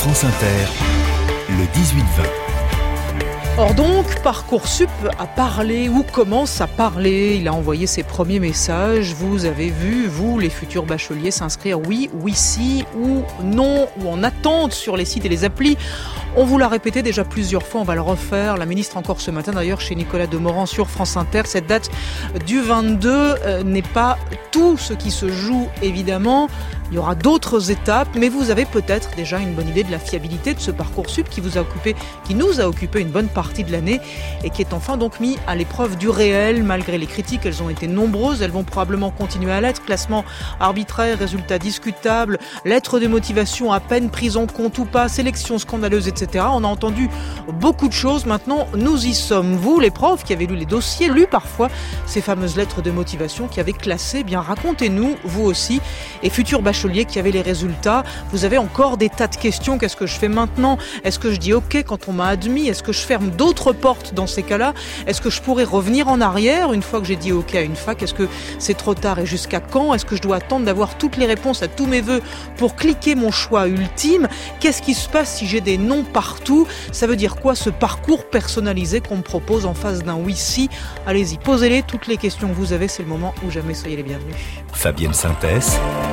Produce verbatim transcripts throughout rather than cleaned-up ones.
France Inter, le dix-huit vingt. Or donc, Parcoursup a parlé ou commence à parler. Il a envoyé ses premiers messages. Vous avez vu, vous, les futurs bacheliers, s'inscrire oui, oui, si ou non, ou en attente sur les sites et les applis. On vous l'a répété déjà plusieurs fois, on va le refaire. La ministre encore ce matin d'ailleurs chez Nicolas Demorand sur France Inter. Cette date du vingt-deux euh, n'est pas tout ce qui se joue évidemment. Il y aura d'autres étapes, mais vous avez peut-être déjà une bonne idée de la fiabilité de ce Parcoursup qui vous a occupé, qui nous a occupé une bonne partie de l'année et qui est enfin donc mis à l'épreuve du réel. Malgré les critiques, elles ont été nombreuses, elles vont probablement continuer à l'être. Classement arbitraire, résultats discutables, lettres de motivation à peine prises en compte ou pas, sélection scandaleuse, et cetera. On a entendu beaucoup de choses. Maintenant, nous y sommes. Vous, les profs qui avez lu les dossiers, lu parfois ces fameuses lettres de motivation qui avaient classé, bien racontez-nous, vous aussi, et futurs bacheliers qui avaient les résultats. Vous avez encore des tas de questions. Qu'est-ce que je fais maintenant ? Est-ce que je dis OK quand on m'a admis ? Est-ce que je ferme d'autres portes dans ces cas-là ? Est-ce que je pourrais revenir en arrière une fois que j'ai dit OK à une fac ? Est-ce que c'est trop tard et jusqu'à quand ? Est-ce que je dois attendre d'avoir toutes les réponses à tous mes vœux pour cliquer mon choix ultime ? Qu'est-ce qui se passe si j'ai des non partout ? Ça veut dire quoi ce parcours personnalisé qu'on me propose en face d'un oui-si ? Allez-y, posez-les toutes les questions que vous avez. C'est le moment où jamais soyez les bienvenus. Fabienne Synthèse.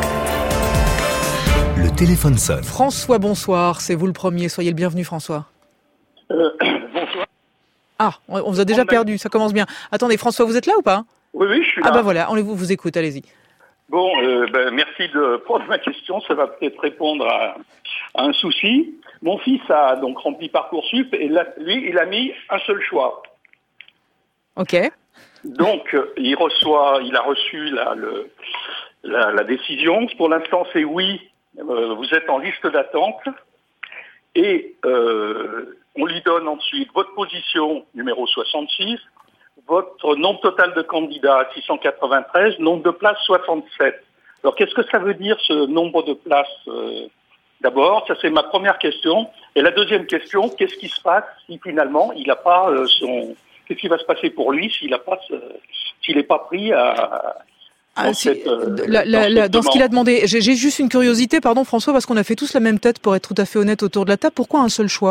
Le téléphone sonne. François, bonsoir. C'est vous le premier. Soyez le bienvenu, François. Euh, bonsoir. Ah, on vous a déjà perdu. Ça commence bien. Attendez, François, vous êtes là ou pas ? Oui, oui, je suis là. Ah bah voilà, on vous, vous écoute. Allez-y. Bon, euh, ben, merci de prendre ma question. Ça va peut-être répondre à, à un souci. Mon fils a donc rempli Parcoursup et là, lui, il a mis un seul choix. Ok. Donc, il reçoit, il a reçu la, le, la, la décision. Pour l'instant, c'est oui. Euh, vous êtes en liste d'attente et euh, on lui donne ensuite votre position numéro soixante-six, votre nombre total de candidats six cent quatre-vingt-treize, nombre de places soixante-sept. Alors qu'est-ce que ça veut dire ce nombre de places euh, d'abord, ça c'est ma première question. Et la deuxième question, qu'est-ce qui se passe si finalement il n'a pas euh, son, qu'est-ce qui va se passer pour lui s'il n'a pas, ce... s'il n'est pas pris à Ah, si, cette, euh, la, la, la, dans ce qu'il a demandé, j'ai, j'ai juste une curiosité, pardon François, parce qu'on a fait tous la même tête pour être tout à fait honnête autour de la table. Pourquoi un seul choix ?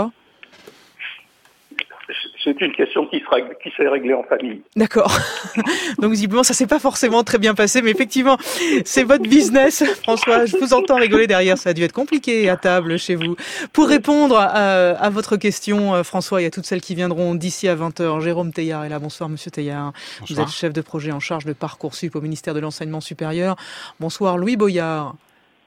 C'est une question qui, sera, qui s'est réglée en famille. D'accord. Donc visiblement, ça s'est pas forcément très bien passé, mais effectivement, c'est votre business, François. Je vous entends rigoler derrière. Ça a dû être compliqué à table chez vous. Pour répondre à, à votre question, François, il y a toutes celles qui viendront d'ici à vingt heures. Jérôme Teilhard est là. Bonsoir, Monsieur Teilhard. Bonsoir. Vous êtes chef de projet en charge de Parcoursup au ministère de l'Enseignement supérieur. Bonsoir, Louis Boyard.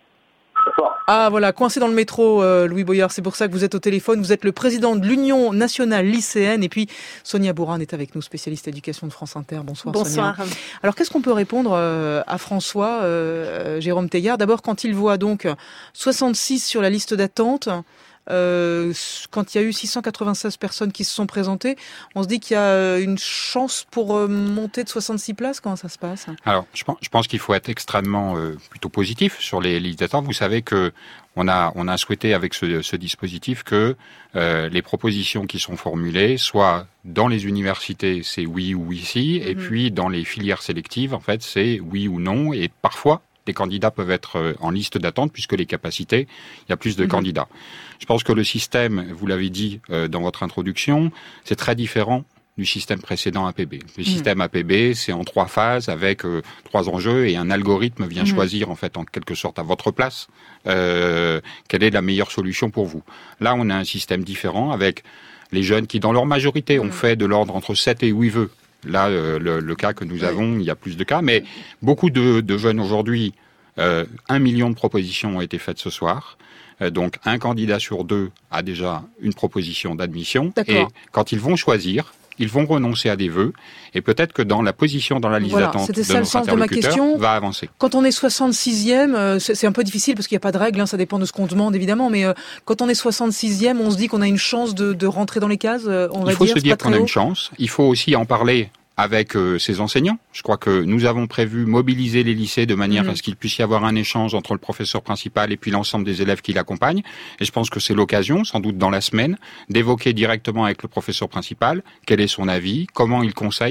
Ah voilà, coincé dans le métro, euh, Louis Boyard, c'est pour ça que vous êtes au téléphone. Vous êtes le président de l'Union nationale lycéenne et puis Sonia Bourane est avec nous, spécialiste éducation de France Inter. Bonsoir, Bonsoir. Sonia. Alors qu'est-ce qu'on peut répondre euh, à François, euh, Jérôme Teilhard ? D'abord, quand il voit donc soixante-six sur la liste d'attente, Euh, quand il y a eu six cent quatre-vingt-seize personnes qui se sont présentées, on se dit qu'il y a une chance pour euh, monter de soixante-six places. Comment ça se passe ? Alors, je pense, je pense qu'il faut être extrêmement euh, plutôt positif sur les listes d'attente. Vous savez que on a on a souhaité avec ce, ce dispositif que euh, les propositions qui sont formulées soient dans les universités, c'est oui ou oui si, mmh. et puis dans les filières sélectives, en fait, c'est oui ou non, et parfois les candidats peuvent être en liste d'attente puisque les capacités, il y a plus de mmh. candidats. Je pense que le système, vous l'avez dit euh, dans votre introduction, c'est très différent du système précédent A P B. Le mmh. système A P B, c'est en trois phases avec euh, trois enjeux et un algorithme vient mmh. choisir en fait en quelque sorte à votre place euh, quelle est la meilleure solution pour vous. Là, on a un système différent avec les jeunes qui, dans leur majorité, ont mmh. fait de l'ordre entre sept et huit vœux. Là, euh, le, le cas que nous avons, il y a plus de cas, mais beaucoup de, de jeunes aujourd'hui, euh, un million de propositions ont été faites ce soir. Euh, donc, un candidat sur deux a déjà une proposition d'admission. D'accord. Et quand ils vont choisir, ils vont renoncer à des vœux. Et peut-être que dans la position, dans la liste voilà, d'attente de ça, notre interlocuteur, va avancer. Quand on est soixante-sixième, euh, c'est, c'est un peu difficile parce qu'il n'y a pas de règle, hein, ça dépend de ce qu'on demande évidemment, mais euh, quand on est soixante-sixième, on se dit qu'on a une chance de, de rentrer dans les cases, euh, on va dire. Il faut dire, se dire qu'on a haut. une chance. Il faut aussi en parler avec euh, ses enseignants. Je crois que nous avons prévu mobiliser les lycées de manière mmh. à ce qu'il puisse y avoir un échange entre le professeur principal et puis l'ensemble des élèves qui l'accompagnent. Et je pense que c'est l'occasion, sans doute dans la semaine, d'évoquer directement avec le professeur principal quel est son avis, comment il conseille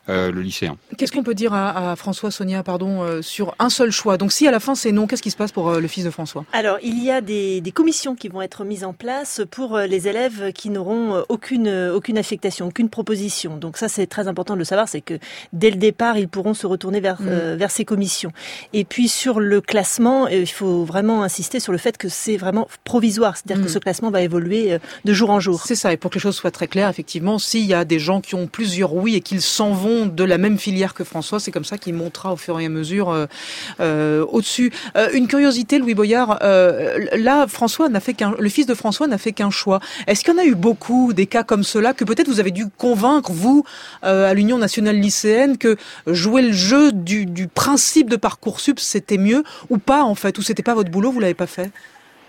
euh, le lycéen. Qu'est-ce qu'on peut dire à, à François, Sonia, pardon, euh, sur un seul choix? Donc si à la fin c'est non, qu'est-ce qui se passe pour euh, le fils de François? Alors, il y a des, des commissions qui vont être mises en place pour les élèves qui n'auront aucune, aucune affectation, aucune proposition. Donc ça, c'est très important de le savoir, c'est que dès le départ, ils pourront se retourner vers, mmh. euh, vers ces commissions. Et puis sur le classement, il faut vraiment insister sur le fait que c'est vraiment provisoire, c'est-à-dire mmh. que ce classement va évoluer de jour en jour. C'est ça, et pour que les choses soient très claires, effectivement, s'il y a des gens qui ont plusieurs oui et qu'ils s'en vont de la même filière que François, c'est comme ça qu'il montera au fur et à mesure euh, euh, au-dessus. Euh, une curiosité, Louis Boyard, euh, là, François n'a fait qu'un, le fils de François n'a fait qu'un choix. Est-ce qu'il y en a eu beaucoup des cas comme cela que peut-être vous avez dû convaincre, vous, euh, à l'Union nationale lycéenne, que jouer le jeu du, du principe de Parcoursup, c'était mieux, ou pas en fait, ou c'était pas votre boulot, vous l'avez pas fait?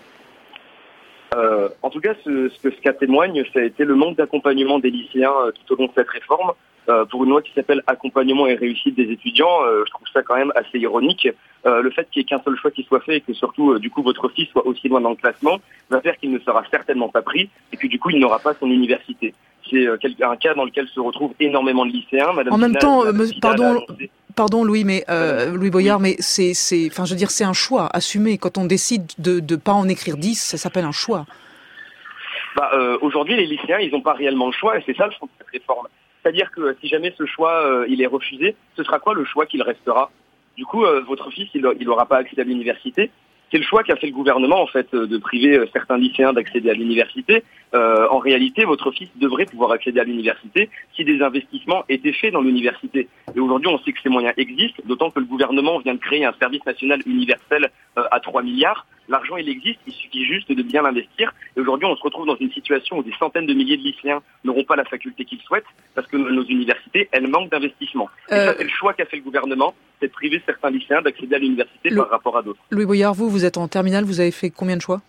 Euh, en tout cas, ce, ce que ce cas témoigne, ça a été le manque d'accompagnement des lycéens euh, tout au long de cette réforme. Euh, pour une loi qui s'appelle Accompagnement et réussite des étudiants, euh, je trouve ça quand même assez ironique. Euh, le fait qu'il n'y ait qu'un seul choix qui soit fait et que surtout, euh, du coup, votre fils soit aussi loin dans le classement, va faire qu'il ne sera certainement pas pris et que du coup, il n'aura pas son université. C'est euh, un cas dans lequel se retrouvent énormément de lycéens. Madame en même Finale, temps, Madame me, Finale pardon... Pardon Louis, mais euh, Louis Boyard, mais c'est, c'est, enfin, je veux dire, c'est un choix assumé. Quand on décide de ne pas en écrire dix, ça s'appelle un choix. Bah, euh, aujourd'hui, les lycéens, ils n'ont pas réellement le choix, et c'est ça le fond de cette réforme. C'est-à-dire que si jamais ce choix, euh, il est refusé, ce sera quoi le choix qu'il restera? Du coup, euh, votre fils, il n'aura pas accès à l'université. C'est le choix qu'a fait le gouvernement, en fait, de priver certains lycéens d'accéder à l'université. Euh, en réalité, votre fils devrait pouvoir accéder à l'université si des investissements étaient faits dans l'université. Et aujourd'hui, on sait que ces moyens existent, d'autant que le gouvernement vient de créer un service national universel euh, à trois milliards. L'argent, il existe, il suffit juste de bien l'investir. Et aujourd'hui, on se retrouve dans une situation où des centaines de milliers de lycéens n'auront pas la faculté qu'ils souhaitent parce que nos universités, elles manquent d'investissement. Et euh... ça, c'est le choix qu'a fait le gouvernement, c'est de priver certains lycéens d'accéder à l'université le... par rapport à d'autres. Louis Boyard, vous, vous êtes en terminale, vous avez fait combien de choix?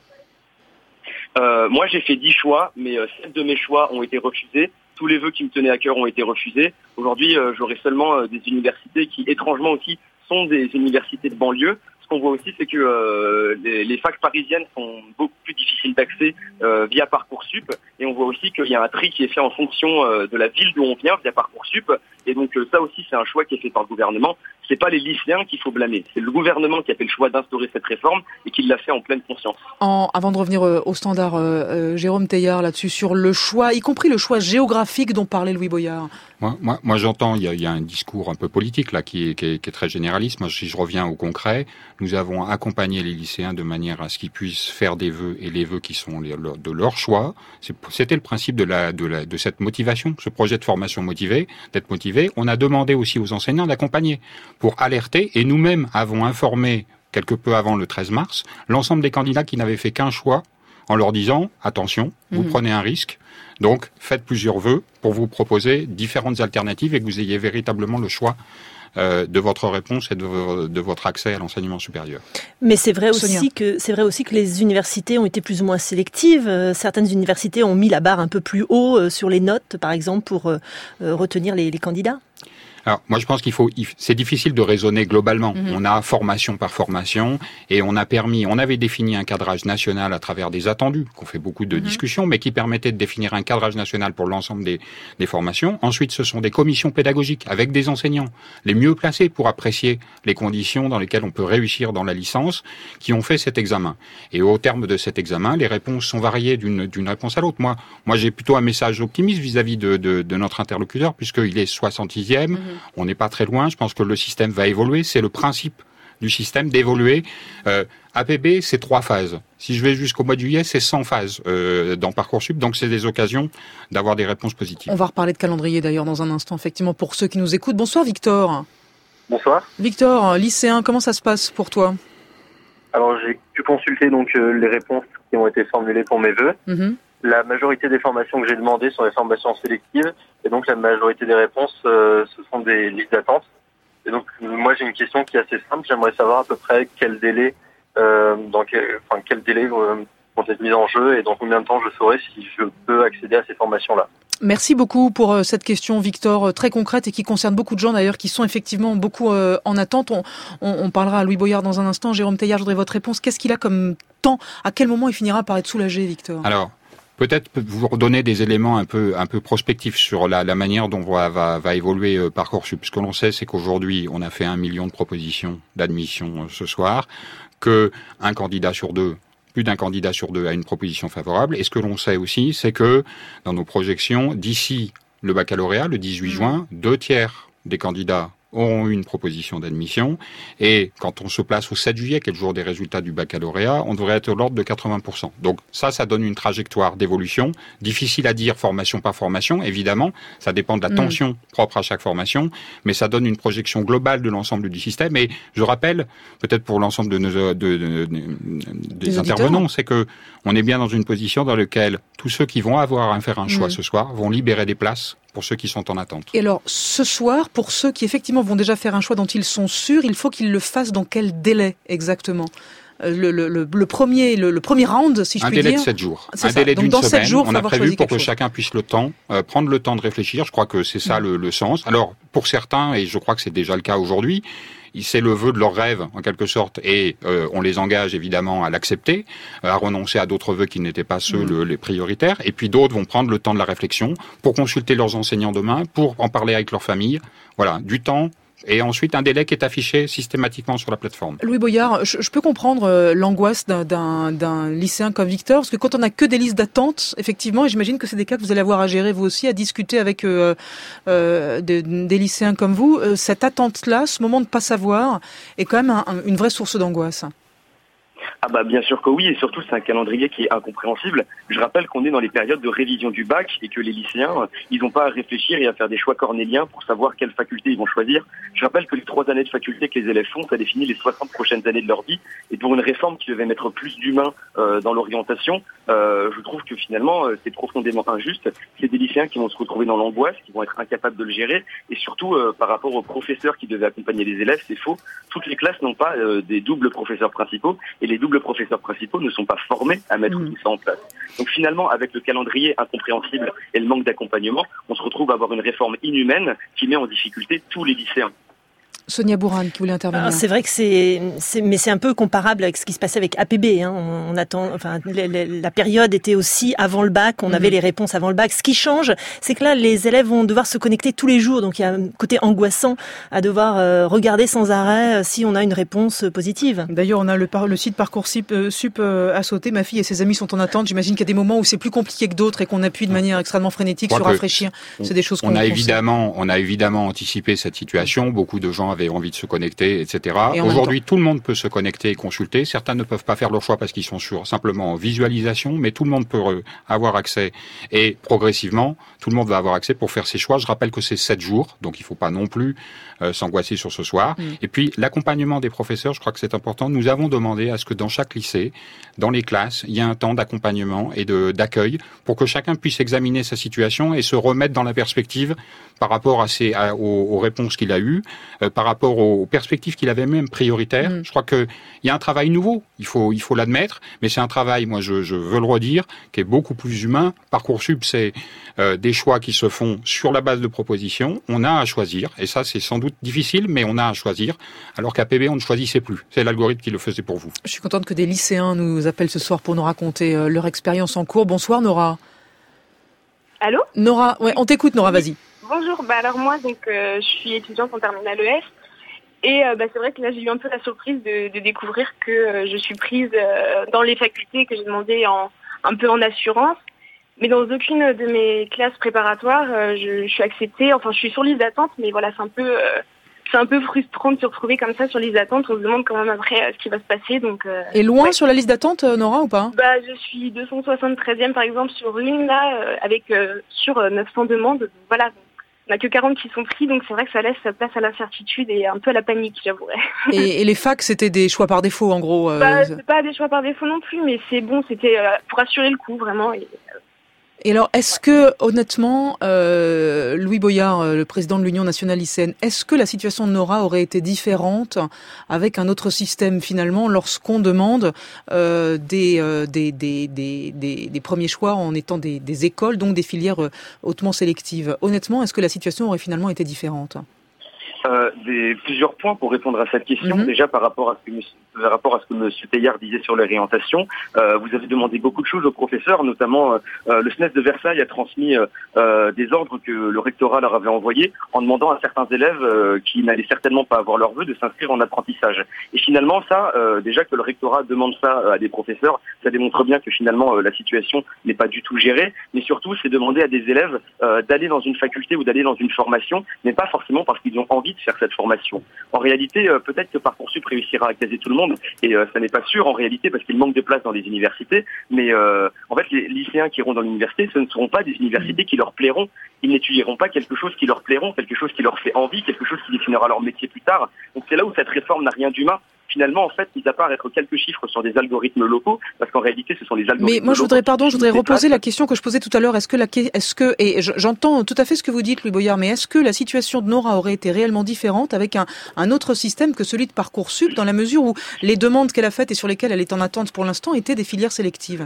euh, Moi, j'ai fait dix choix, mais euh, sept de mes choix ont été refusés. Tous les vœux qui me tenaient à cœur ont été refusés. Aujourd'hui, euh, j'aurai seulement euh, des universités qui, étrangement aussi, sont des universités de banlieue. Ce qu'on voit aussi, c'est que euh, les, les facs parisiennes sont beaucoup plus difficiles d'accès euh, via Parcoursup. Et on voit aussi qu'il y a un tri qui est fait en fonction euh, de la ville d'où on vient via Parcoursup. Et donc euh, ça aussi, c'est un choix qui est fait par le gouvernement. C'est pas les lycéens qu'il faut blâmer. C'est le gouvernement qui a fait le choix d'instaurer cette réforme et qui l'a fait en pleine conscience. En, avant de revenir euh, au standard, euh, euh, Jérôme Teilhard, là-dessus, sur le choix, y compris le choix géographique dont parlait Louis Boyard. Moi, moi, moi j'entends, il y, a, il y a un discours un peu politique là qui est, qui est, qui est très généraliste. Moi, si je reviens au concret, nous avons accompagné les lycéens de manière à ce qu'ils puissent faire des vœux et les vœux qui sont les, de leur choix. C'était le principe de, la, de, la, de cette motivation, ce projet de formation motivé, d'être motivé. On a demandé aussi aux enseignants d'accompagner pour alerter, et nous-mêmes avons informé quelque peu avant le treize mars l'ensemble des candidats qui n'avaient fait qu'un choix en leur disant attention, vous mmh. prenez un risque. Donc, faites plusieurs vœux pour vous proposer différentes alternatives et que vous ayez véritablement le choix euh, de votre réponse et de, de votre accès à l'enseignement supérieur. Mais c'est vrai aussi que c'est vrai aussi que les universités ont été plus ou moins sélectives. Euh, certaines universités ont mis la barre un peu plus haut euh, sur les notes, par exemple, pour euh, retenir les, les candidats. Alors, moi, je pense qu'il faut, c'est difficile de raisonner globalement. Mmh. On a formation par formation et on a permis, on avait défini un cadrage national à travers des attendus, qu'on fait beaucoup de mmh. discussions, mais qui permettait de définir un cadrage national pour l'ensemble des, des formations. Ensuite, ce sont des commissions pédagogiques avec des enseignants, les mieux placés pour apprécier les conditions dans lesquelles on peut réussir dans la licence, qui ont fait cet examen. Et au terme de cet examen, les réponses sont variées d'une, d'une réponse à l'autre. Moi, moi, j'ai plutôt un message optimiste vis-à-vis de, de, de notre interlocuteur, puisqu'il est soixante-sixième. Mmh. On n'est pas très loin. Je pense que le système va évoluer. C'est le principe du système d'évoluer. Euh, A P B, c'est trois phases. Si je vais jusqu'au mois de juillet, c'est cent phases euh, dans Parcoursup. Donc, c'est des occasions d'avoir des réponses positives. On va reparler de calendrier d'ailleurs dans un instant, effectivement, pour ceux qui nous écoutent. Bonsoir Victor. Bonsoir. Victor, lycéen, comment ça se passe pour toi? Alors, j'ai pu consulter donc euh, les réponses qui ont été formulées pour mes vœux. Mm-hmm. La majorité des formations que j'ai demandées sont des formations sélectives. Et donc, la majorité des réponses, euh, ce sont des listes d'attente. Et donc, moi, j'ai une question qui est assez simple. J'aimerais savoir à peu près quel délai, euh, dans quel, enfin, quel délai euh, vont être mis en jeu et dans combien de temps je saurai si je peux accéder à ces formations-là. Merci beaucoup pour cette question, Victor, très concrète et qui concerne beaucoup de gens d'ailleurs qui sont effectivement beaucoup euh, en attente. On, on, on parlera à Louis Boyard dans un instant. Jérôme Teilhard, je voudrais votre réponse. Qu'est-ce qu'il a comme temps? À quel moment il finira par être soulagé, Victor? Alors, Peut-être vous redonner des éléments un peu un peu prospectifs sur la, la manière dont va, va, va évoluer euh, Parcoursup. Ce que l'on sait, c'est qu'aujourd'hui, on a fait un million de propositions d'admission euh, ce soir, que un candidat sur deux, plus d'un candidat sur deux a une proposition favorable. Et ce que l'on sait aussi, c'est que dans nos projections, d'ici le baccalauréat, le dix-huit juin, deux tiers des candidats auront eu une proposition d'admission, et quand on se place au sept juillet, qui est le jour des résultats du baccalauréat, on devrait être de l'ordre de quatre-vingts pour cent. Donc ça, ça donne une trajectoire d'évolution, difficile à dire formation par formation, évidemment, ça dépend de la tension mmh. propre à chaque formation, mais ça donne une projection globale de l'ensemble du système, et je rappelle, peut-être pour l'ensemble de nos de, de, de, de, des intervenants, c'est que on est bien dans une position dans laquelle tous ceux qui vont avoir à faire un choix mmh. ce soir vont libérer des places pour ceux qui sont en attente. Et alors, ce soir, pour ceux qui effectivement vont déjà faire un choix dont ils sont sûrs, il faut qu'ils le fassent dans quel délai exactement ? Le, le, le, le premier, le, le premier round, si je un puis dire. Un délai de sept jours. C'est un ça. délai Donc d'une dans semaine. sept jours, on a prévu pour que chose. chacun puisse le temps, euh, prendre le temps de réfléchir. Je crois que c'est ça mmh. le, le sens. Alors, pour certains, et je crois que c'est déjà le cas aujourd'hui, c'est le vœu de leur rêve, en quelque sorte, et euh, on les engage évidemment à l'accepter, à renoncer à d'autres vœux qui n'étaient pas ceux mmh. le, les prioritaires, et puis d'autres vont prendre le temps de la réflexion pour consulter leurs enseignants demain, pour en parler avec leur famille. Voilà, du temps. Et ensuite, un délai qui est affiché systématiquement sur la plateforme. Louis Boyard, je, je peux comprendre euh, l'angoisse d'un, d'un, d'un lycéen comme Victor, parce que quand on n'a que des listes d'attente, effectivement, et j'imagine que c'est des cas que vous allez avoir à gérer vous aussi, à discuter avec euh, euh, des, des lycéens comme vous, euh, cette attente-là, ce moment de ne pas savoir, est quand même un, un, une vraie source d'angoisse. Ah bah bien sûr que oui, et surtout c'est un calendrier qui est incompréhensible. Je rappelle qu'on est dans les périodes de révision du bac et que les lycéens, ils n'ont pas à réfléchir et à faire des choix cornéliens pour savoir quelle faculté ils vont choisir. Je rappelle que les trois années de faculté que les élèves font, ça définit les soixante prochaines années de leur vie. Et pour une réforme qui devait mettre plus d'humains euh, dans l'orientation, euh, je trouve que finalement euh, c'est profondément injuste. C'est des lycéens qui vont se retrouver dans l'angoisse, qui vont être incapables de le gérer. Et surtout euh, par rapport aux professeurs qui devaient accompagner les élèves, c'est faux. Toutes les classes n'ont pas euh, des doubles professeurs principaux et les doubles professeurs principaux ne sont pas formés à mettre mmh. tout ça en place. Donc finalement, avec le calendrier incompréhensible et le manque d'accompagnement, on se retrouve à avoir une réforme inhumaine qui met en difficulté tous les lycéens. Sonia Bourane qui voulait intervenir. Alors, c'est vrai que c'est, c'est, mais c'est un peu comparable avec ce qui se passait avec A P B. Hein. On, on attend, enfin, la, la, la période était aussi avant le bac. On mmh. avait les réponses avant le bac. Ce qui change, c'est que là, les élèves vont devoir se connecter tous les jours. Donc, il y a un côté angoissant à devoir euh, regarder sans arrêt euh, si on a une réponse positive. D'ailleurs, on a le, par, le site Parcoursup euh, sup, euh, à sauter. Ma fille et ses amis sont en attente. J'imagine qu'il y a des moments où c'est plus compliqué que d'autres et qu'on appuie de manière extrêmement frénétique sur rafraîchir. C'est des choses qu'on on a évidemment, on a évidemment anticipé cette situation. Beaucoup de gens avaient envie de se connecter, et cetera. Et aujourd'hui, tout le monde peut se connecter et consulter. Certains ne peuvent pas faire leur choix parce qu'ils sont sur simplement en visualisation, mais tout le monde peut avoir accès. Et progressivement, tout le monde va avoir accès pour faire ses choix. Je rappelle que c'est sept jours, donc il ne faut pas non plus euh, s'angoisser sur ce soir. Mmh. Et puis, l'accompagnement des professeurs, je crois que c'est important. Nous avons demandé à ce que dans chaque lycée, dans les classes, il y ait un temps d'accompagnement et de, d'accueil pour que chacun puisse examiner sa situation et se remettre dans la perspective par rapport à ses, à, aux, aux réponses qu'il a eues, euh, par rapport aux perspectives qu'il avait même prioritaires. Mmh. Je crois qu'il y a un travail nouveau, il faut, il faut l'admettre, mais c'est un travail, moi je, je veux le redire, qui est beaucoup plus humain. Parcoursup, c'est euh, des choix qui se font sur la base de propositions. On a à choisir, et ça c'est sans doute difficile, mais on a à choisir, alors qu'à P B on ne choisissait plus. C'est l'algorithme qui le faisait pour vous. Je suis contente que des lycéens nous appellent ce soir pour nous raconter euh, leur expérience en cours. Bonsoir Nora. Allô Nora, ouais, on t'écoute Nora, vas-y. Bonjour, bah alors moi donc euh, je suis étudiante en terminale E S et euh, bah, c'est vrai que là j'ai eu un peu la surprise de, de découvrir que euh, je suis prise euh, dans les facultés que j'ai demandé en, un peu en assurance, mais dans aucune de mes classes préparatoires euh, je, je suis acceptée, enfin je suis sur liste d'attente, mais voilà c'est un peu euh, c'est un peu frustrant de se retrouver comme ça sur liste d'attente. On se demande quand même après euh, ce qui va se passer. Donc, euh, et loin ouais. sur la liste d'attente, Nora, ou pas? Bah, je suis deux cent soixante-treizième par exemple sur une là, euh, avec euh, sur euh, neuf cents demandes. Donc, voilà, on n'a que quarante qui sont pris, donc c'est vrai que ça laisse place à l'incertitude et un peu à la panique, j'avouerais. Et, et les facs, c'était des choix par défaut, en gros. Euh... Bah, c'est pas des choix par défaut non plus, mais c'est bon, c'était euh, pour assurer le coup vraiment. Et, euh, Et alors, est-ce que, honnêtement, euh, Louis Boyard, le président de l'Union nationale lycéenne, est-ce que la situation de Nora aurait été différente avec un autre système, finalement, lorsqu'on demande euh, des, euh, des, des, des, des, des premiers choix en étant des, des écoles, donc des filières hautement sélectives? Honnêtement, est-ce que la situation aurait finalement été différente? Euh, des, plusieurs points pour répondre à cette question. Mm-hmm. Déjà par rapport à ce que monsieur, par rapport à ce que monsieur Teilhard disait sur l'orientation, euh, vous avez demandé beaucoup de choses aux professeurs, notamment euh, le S N E S de Versailles a transmis euh, des ordres que le rectorat leur avait envoyés en demandant à certains élèves euh, qui n'allaient certainement pas avoir leur vœu de s'inscrire en apprentissage. Et finalement ça, euh, déjà que le rectorat demande ça à des professeurs, ça démontre bien que finalement euh, la situation n'est pas du tout gérée, mais surtout c'est demander à des élèves euh, d'aller dans une faculté ou d'aller dans une formation, mais pas forcément parce qu'ils ont envie de faire cette formation. En réalité, euh, peut-être que Parcoursup réussira à caser tout le monde, et euh, ça n'est pas sûr en réalité parce qu'il manque de place dans les universités, mais euh, en fait les lycéens qui iront dans l'université, ce ne seront pas des universités qui leur plairont, ils n'étudieront pas quelque chose qui leur plairont, quelque chose qui leur fait envie, quelque chose qui définira leur métier plus tard. Donc c'est là où cette réforme n'a rien d'humain. Finalement, en fait, mis à part être quelques chiffres sur des algorithmes locaux, parce qu'en réalité, ce sont les algorithmes locaux. Mais moi, je voudrais, pardon, je voudrais reposer la question que je posais tout à l'heure. Est-ce que la, est-ce que, et j'entends tout à fait ce que vous dites, Louis Boyard, mais est-ce que la situation de Nora aurait été réellement différente avec un, un autre système que celui de Parcoursup, dans la mesure où les demandes qu'elle a faites et sur lesquelles elle est en attente pour l'instant étaient des filières sélectives?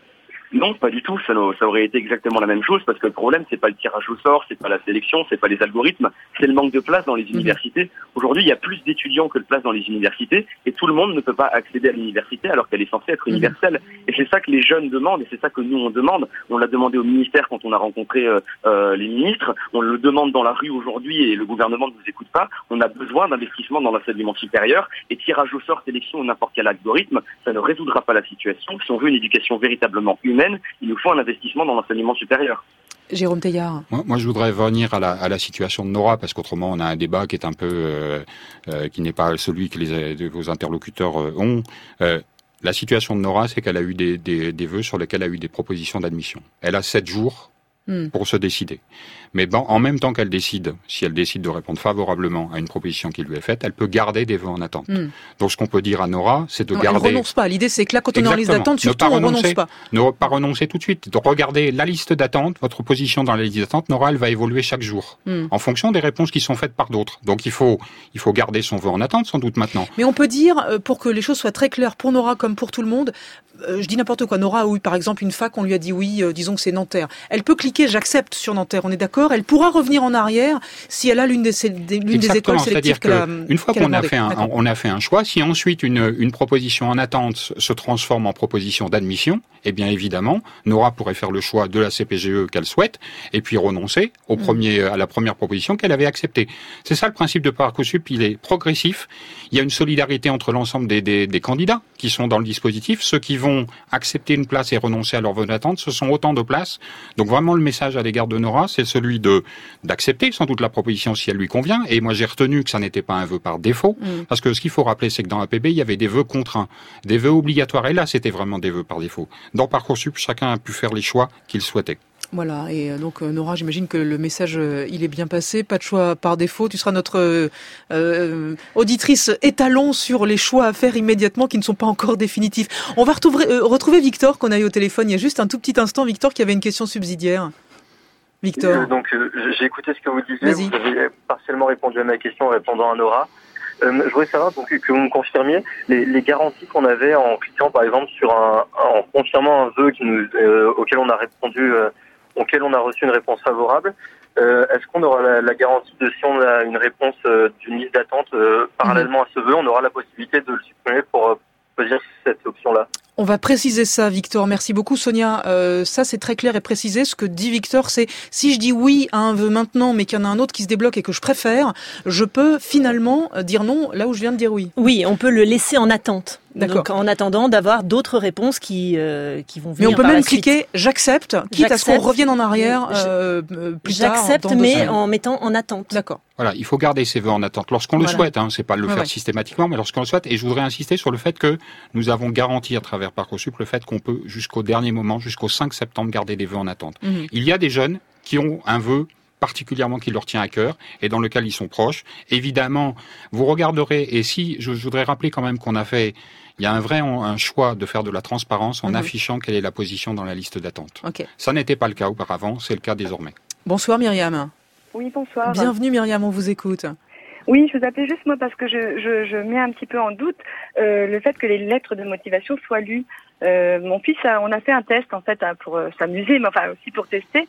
Non, pas du tout. Ça, ça aurait été exactement la même chose parce que le problème, c'est pas le tirage au sort, c'est pas la sélection, c'est pas les algorithmes, c'est le manque de place dans les universités. Aujourd'hui, il y a plus d'étudiants que de place dans les universités et tout le monde ne peut pas accéder à l'université alors qu'elle est censée être universelle. Et c'est ça que les jeunes demandent et c'est ça que nous on demande. On l'a demandé au ministère quand on a rencontré euh, euh, les ministres. On le demande dans la rue aujourd'hui et le gouvernement ne nous écoute pas. On a besoin d'investissement dans l'enseignement supérieur et tirage au sort, sélection ou n'importe quel algorithme, ça ne résoudra pas la situation. Si on veut une éducation véritablement humaine, il nous faut un investissement dans l'enseignement supérieur. Jérôme Teilhard. Moi, moi, je voudrais revenir à la, à la situation de Nora, parce qu'autrement, on a un débat qui est un peu, euh, euh, qui n'est pas celui que les, de vos interlocuteurs euh, ont. Euh, la situation de Nora, c'est qu'elle a eu des, des, des vœux sur lesquels elle a eu des propositions d'admission. Elle a sept jours mm. pour se décider. Mais ben, en même temps qu'elle décide, si elle décide de répondre favorablement à une proposition qui lui est faite, elle peut garder des vœux en attente. Mm. Donc ce qu'on peut dire à Nora, c'est de non, garder... Elle ne renonce pas. L'idée, c'est que là, quand on est en liste d'attente, surtout, on ne renonce pas. Ne pas renoncer tout de suite. De regarder la liste d'attente, votre position dans la liste d'attente, Nora, elle va évoluer chaque jour, mm. en fonction des réponses qui sont faites par d'autres. Donc il faut, il faut garder son vœu en attente, sans doute, maintenant. Mais on peut dire, pour que les choses soient très claires pour Nora comme pour tout le monde, euh, je dis n'importe quoi, Nora a eu, par exemple, une fac, on lui a dit oui, euh, disons que c'est Nanterre. Elle peut cliquer « j'accepte » sur Nanterre, on est d'accord. Elle pourra revenir en arrière si elle a l'une des, l'une des écoles sélectives qu'elle a. Une fois qu'on a fait un, on a fait un choix, si ensuite une, une proposition en attente se transforme en proposition d'admission, eh bien évidemment, Nora pourrait faire le choix de la C P G E qu'elle souhaite et puis renoncer au premier, mmh. à la première proposition qu'elle avait acceptée. C'est ça le principe de Parcoursup, il est progressif. Il y a une solidarité entre l'ensemble des, des, des candidats qui sont dans le dispositif. Ceux qui vont accepter une place et renoncer à leur vœu d'attente, ce sont autant de places. Donc vraiment le message à l'égard de Nora, c'est celui de d'accepter sans doute la proposition si elle lui convient. Et moi j'ai retenu que ça n'était pas un vœu par défaut, mmh. parce que ce qu'il faut rappeler, c'est que dans A P B, il y avait des vœux contraints, des vœux obligatoires. Et là, c'était vraiment des vœux par défaut. Dans Parcoursup, chacun a pu faire les choix qu'il souhaitait. Voilà, et donc Nora, j'imagine que le message, il est bien passé, pas de choix par défaut. Tu seras notre euh, auditrice étalon sur les choix à faire immédiatement qui ne sont pas encore définitifs. On va retrouver, euh, retrouver Victor qu'on a eu au téléphone il y a juste un tout petit instant. Victor qui avait une question subsidiaire. Victor. Euh, donc euh, j'ai écouté ce que vous disiez, Vas-y. Vous avez partiellement répondu à ma question en répondant à Nora. Euh, je voudrais savoir donc, que vous me confirmiez les, les garanties qu'on avait en cliquant par exemple sur un, en confirmant un vœu qui nous, euh, auquel on a répondu, euh, auquel on a reçu une réponse favorable. Euh, est-ce qu'on aura la, la garantie de si on a une réponse euh, d'une liste d'attente euh, parallèlement mmh. à ce vœu, on aura la possibilité de le supprimer pour euh, choisir cette option-là? On va préciser ça, Victor. Merci beaucoup, Sonia. Euh, ça, c'est très clair et précisé. Ce que dit Victor, c'est si je dis oui à un vœu maintenant, mais qu'il y en a un autre qui se débloque et que je préfère, je peux finalement dire non là où je viens de dire oui. Oui, on peut le laisser en attente. D'accord. Donc, en attendant d'avoir d'autres réponses qui euh, qui vont venir. Mais on peut par même la suite. cliquer j'accepte, quitte j'accepte, à ce qu'on revienne en arrière euh, plus tard. J'accepte, mais en mettant en attente. D'accord. Voilà, il faut garder ses vœux en attente lorsqu'on voilà. le souhaite. Hein, c'est pas le ouais, faire ouais. systématiquement, mais lorsqu'on le souhaite. Et je voudrais insister sur le fait que nous avons garanti à travers Parcoursup le fait qu'on peut jusqu'au dernier moment, jusqu'au cinq septembre, garder des vœux en attente. Mmh. Il y a des jeunes qui ont un vœu particulièrement qui leur tient à cœur et dans lequel ils sont proches. Évidemment, vous regarderez, et si, je, je voudrais rappeler quand même qu'on a fait, il y a un vrai un choix de faire de la transparence en mmh. affichant quelle est la position dans la liste d'attente. Okay. Ça n'était pas le cas auparavant, c'est le cas désormais. Bonsoir Myriam. Oui, bonsoir. Bienvenue Myriam, on vous écoute. Oui, je vous appelais juste moi parce que je, je, je mets un petit peu en doute euh, le fait que les lettres de motivation soient lues. Euh, mon fils, a, on a fait un test en fait pour euh, s'amuser, mais enfin aussi pour tester.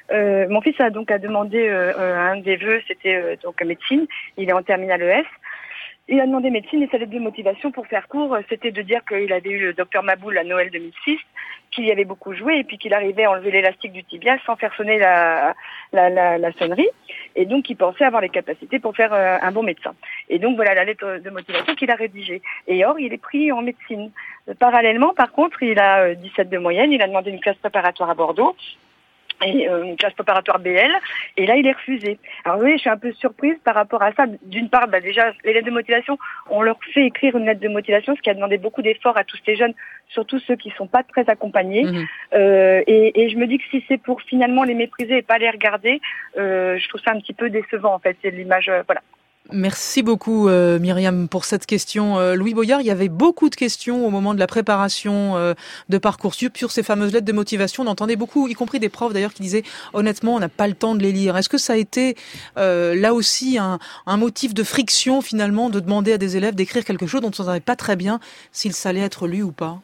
Euh, mon fils a donc a demandé euh, un des vœux, c'était euh, donc médecine. Il est en terminale E S. Il a demandé médecine et sa lettre de motivation, pour faire court, c'était de dire qu'il avait eu le docteur Maboul à Noël deux mille six, qu'il y avait beaucoup joué et puis qu'il arrivait à enlever l'élastique du tibia sans faire sonner la, la, la, la sonnerie. Et donc, il pensait avoir les capacités pour faire euh, un bon médecin. Et donc, voilà la lettre de motivation qu'il a rédigée. Et or, il est pris en médecine. Parallèlement, par contre, il a euh, dix-sept de moyenne, il a demandé une classe préparatoire à Bordeaux. Et euh, une classe préparatoire B L, et là il est refusé. Alors oui, je suis un peu surprise par rapport à ça. D'une part, bah, déjà, les lettres de motivation, on leur fait écrire une lettre de motivation, ce qui a demandé beaucoup d'efforts à tous ces jeunes, surtout ceux qui sont pas très accompagnés. Mmh. Euh, et, et je me dis que si c'est pour finalement les mépriser et pas les regarder, euh, je trouve ça un petit peu décevant en fait, c'est l'image, euh, voilà. Merci beaucoup euh, Myriam pour cette question. Euh, Louis Boyard, il y avait beaucoup de questions au moment de la préparation euh, de Parcoursup sur ces fameuses lettres de motivation. On entendait beaucoup, y compris des profs d'ailleurs, qui disaient honnêtement on n'a pas le temps de les lire. Est-ce que ça a été euh, là aussi un, un motif de friction finalement de demander à des élèves d'écrire quelque chose dont on ne savait pas très bien s'il allait être lu ou pas?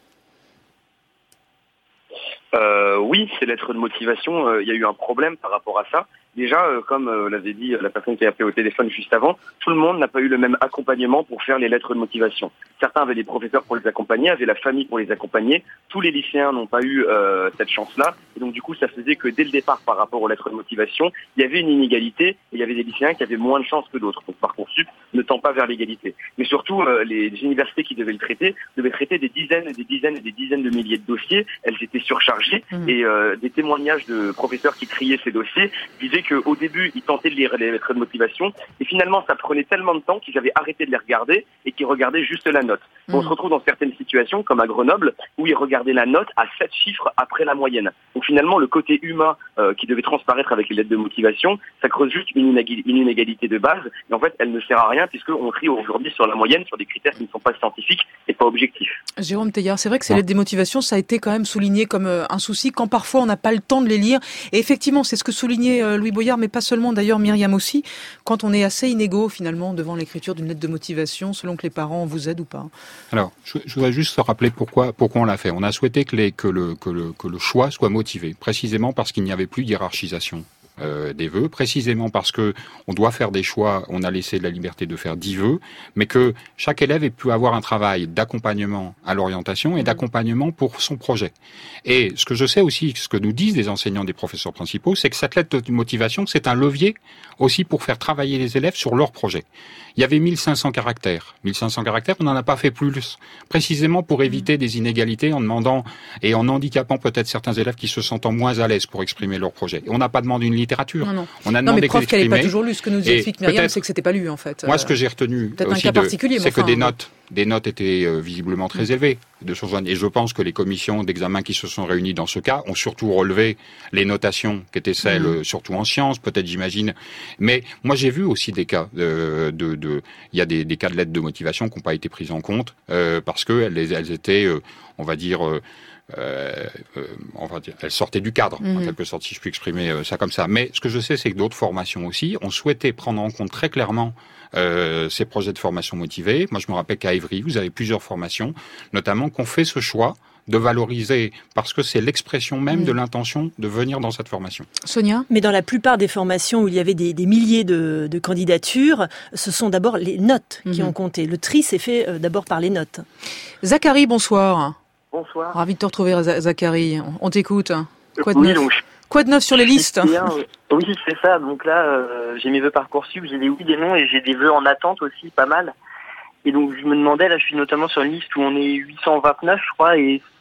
Euh, oui, ces lettres de motivation, il euh, y a eu un problème par rapport à ça. Déjà, euh, comme euh, l'avait dit la personne qui a appelé au téléphone juste avant, tout le monde n'a pas eu le même accompagnement pour faire les lettres de motivation. Certains avaient des professeurs pour les accompagner, avaient la famille pour les accompagner. Tous les lycéens n'ont pas eu euh, cette chance-là. Et donc du coup, ça faisait que dès le départ, par rapport aux lettres de motivation, il y avait une inégalité et il y avait des lycéens qui avaient moins de chance que d'autres. Donc Parcoursup ne tend pas vers l'égalité. Mais surtout, euh, les, les universités qui devaient le traiter devaient traiter des dizaines et des dizaines et des dizaines de milliers de dossiers. Elles étaient surchargées mmh. et euh, des témoignages de professeurs qui triaient ces dossiers disaient qu'au début, ils tentaient de lire les lettres de motivation et finalement, ça prenait tellement de temps qu'ils avaient arrêté de les regarder et qu'ils regardaient juste la note. Mmh. On se retrouve dans certaines situations, comme à Grenoble, où ils regardaient la note à sept chiffres après la moyenne. Donc finalement, le côté humain euh, qui devait transparaître avec les lettres de motivation, ça creuse juste une, inégal- une inégalité de base et en fait, elle ne sert à rien puisqu'on trie aujourd'hui sur la moyenne, sur des critères qui ne sont pas scientifiques et pas objectifs. Jérôme Teilhard, c'est vrai que ces lettres de motivation, ça a été quand même souligné comme euh, un souci quand parfois on n'a pas le temps de les lire. Et effectivement, c'est ce que soulignait euh, Louis Boyard, mais pas seulement d'ailleurs Myriam aussi, quand on est assez inégaux finalement devant l'écriture d'une lettre de motivation, selon que les parents vous aident ou pas. Alors, je, je voudrais juste se rappeler pourquoi, pourquoi on l'a fait. On a souhaité que, les, que, le, que, le, que le choix soit motivé, précisément parce qu'il n'y avait plus de hiérarchisation euh, des vœux, précisément parce que on doit faire des choix, on a laissé la liberté de faire dix vœux, mais que chaque élève ait pu avoir un travail d'accompagnement à l'orientation et d'accompagnement pour son projet. Et ce que je sais aussi, ce que nous disent les enseignants, des professeurs principaux, c'est que cette lettre de motivation, c'est un levier aussi pour faire travailler les élèves sur leur projet. Il y avait mille cinq cents caractères. mille cinq cents caractères, on n'en a pas fait plus, précisément pour éviter des inégalités en demandant et en handicapant peut-être certains élèves qui se sentent moins à l'aise pour exprimer leur projet. Et on n'a pas demandé une littérature. Non, non. On a non, demandé mais prof qu'elle n'ait pas toujours lu. Ce que nous et explique Myriam, c'est que c'était pas lu en fait. Moi, ce que j'ai retenu aussi, de, c'est enfin, que des notes, des notes étaient euh, visiblement très mmh. élevées de choses. Et je pense que les commissions d'examen qui se sont réunies dans ce cas ont surtout relevé les notations qui étaient celles, mmh. surtout en sciences, peut-être j'imagine. Mais moi, j'ai vu aussi des cas de, de, de il y a des, des cas de lettres de motivation qui n'ont pas été prises en compte euh, parce que elles, elles étaient, euh, on va dire. Euh, Euh, euh, on va dire, elle sortait du cadre, mmh. en quelque sorte, si je puis exprimer euh, ça comme ça. Mais ce que je sais, c'est que d'autres formations aussi ont souhaité prendre en compte très clairement euh, ces projets de formation motivés. Moi, je me rappelle qu'à Évry, vous avez plusieurs formations, notamment qu'on fait ce choix de valoriser, parce que c'est l'expression même mmh. de l'intention de venir dans cette formation. Sonia ? Mais dans la plupart des formations où il y avait des, des milliers de, de candidatures, ce sont d'abord les notes mmh. qui ont compté. Le tri s'est fait euh, d'abord par les notes. Zachary, bonsoir. Bonsoir. Ravi de te retrouver, Zachary. On t'écoute. Quoi de oui, neuf donc, Quoi de neuf sur les listes? bien, Oui, c'est ça. Donc là, euh, j'ai mes vœux Parcoursup, j'ai des oui, des non, et j'ai des vœux en attente aussi, pas mal. Et donc, je me demandais, là, je suis notamment sur une liste où on est huit cent vingt-neuf, je crois, et est-ce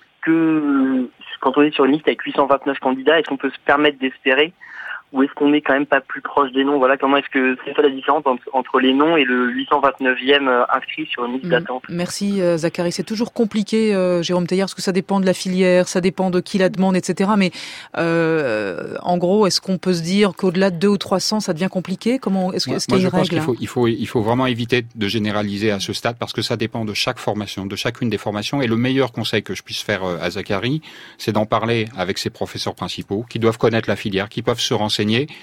que, quand on est sur une liste avec huit cent vingt-neuf candidats, est-ce qu'on peut se permettre d'espérer, ou est-ce qu'on est quand même pas plus proche des noms? Voilà, comment est-ce que c'est ça la différence entre, entre les noms et le huit cent vingt-neuvième inscrit sur une liste mmh. d'attente? Merci euh, Zachary, c'est toujours compliqué, euh, Jérôme Teilhard, parce que ça dépend de la filière, ça dépend de qui la demande, et cetera. Mais euh, en gros, est-ce qu'on peut se dire qu'au-delà de deux ou trois cents, ça devient compliqué? Comment est-ce, est-ce qu'il y a une règle? Moi, je pense qu'il faut, il faut, il faut vraiment éviter de généraliser à ce stade, parce que ça dépend de chaque formation, de chacune des formations. Et le meilleur conseil que je puisse faire à Zachary, c'est d'en parler avec ses professeurs principaux, qui doivent connaître la filière, qui peuvent se renseigner.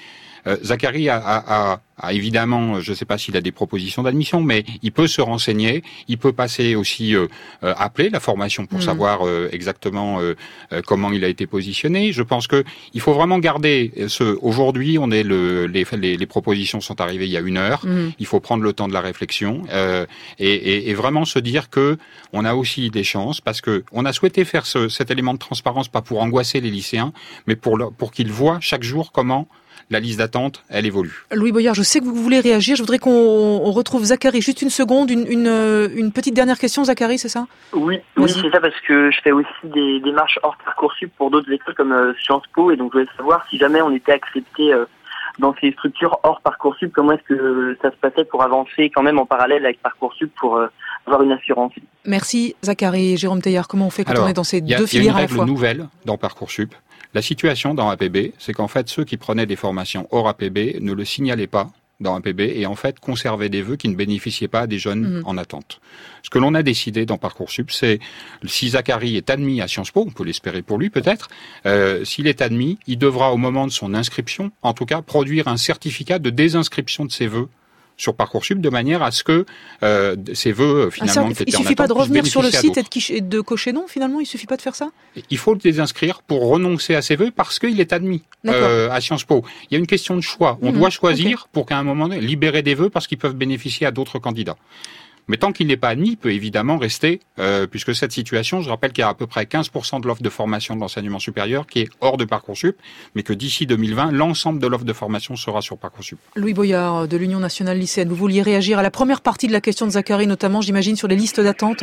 Euh, Zachary a, a, a, a évidemment, je ne sais pas s'il a des propositions d'admission, mais il peut se renseigner, il peut passer aussi euh, euh, appeler la formation pour mmh. savoir euh, exactement euh, euh, comment il a été positionné. Je pense que il faut vraiment garder ce. Aujourd'hui, on est le, les, les, les propositions sont arrivées il y a une heure. Mmh. Il faut prendre le temps de la réflexion euh, et, et, et vraiment se dire que on a aussi des chances parce que on a souhaité faire ce, cet élément de transparence pas pour angoisser les lycéens, mais pour le, pour qu'ils voient chaque jour comment la liste d'attente, elle évolue. Louis Boyard, je sais que vous voulez réagir. Je voudrais qu'on on retrouve Zachary. Juste une seconde, une, une, une petite dernière question, Zachary, c'est ça ? Oui, oui, c'est ça, parce que je fais aussi des démarches hors Parcoursup pour d'autres écoles comme euh, Sciences Po, et donc je voulais savoir si jamais on était accepté euh, dans ces structures hors Parcoursup, comment est-ce que ça se passait pour avancer quand même en parallèle avec Parcoursup pour euh, avoir une assurance. Merci Zachary. Jérôme Teilhard, comment on fait quand Alors, on est dans ces y a, deux filières à la fois ? Il y a une règle nouvelle dans Parcoursup. La situation dans A P B, c'est qu'en fait, ceux qui prenaient des formations hors A P B ne le signalaient pas dans A P B et en fait conservaient des vœux qui ne bénéficiaient pas à des jeunes mmh. en attente. Ce que l'on a décidé dans Parcoursup, c'est si Zachary est admis à Sciences Po, on peut l'espérer pour lui peut-être, euh, s'il est admis, il devra au moment de son inscription, en tout cas, produire un certificat de désinscription de ses vœux sur Parcoursup de manière à ce que euh, ces vœux finalement ah, qui étaient il suffit en pas de attente, revenir sur le site et de, de cocher non finalement, il suffit pas de faire ça. Il faut le désinscrire pour renoncer à ses vœux parce qu'il est admis euh, à Sciences Po. Il y a une question de choix. On mmh, doit choisir okay. pour qu'à un moment donné libérer des vœux parce qu'ils peuvent bénéficier à d'autres candidats. Mais tant qu'il n'est pas admis, il peut évidemment rester, euh, puisque cette situation, je rappelle qu'il y a à peu près quinze pour cent de l'offre de formation de l'enseignement supérieur qui est hors de Parcoursup, mais que d'ici deux mille vingt, l'ensemble de l'offre de formation sera sur Parcoursup. Louis Boyard, de l'Union nationale lycéenne, vous vouliez réagir à la première partie de la question de Zachary, notamment, j'imagine, sur les listes d'attente.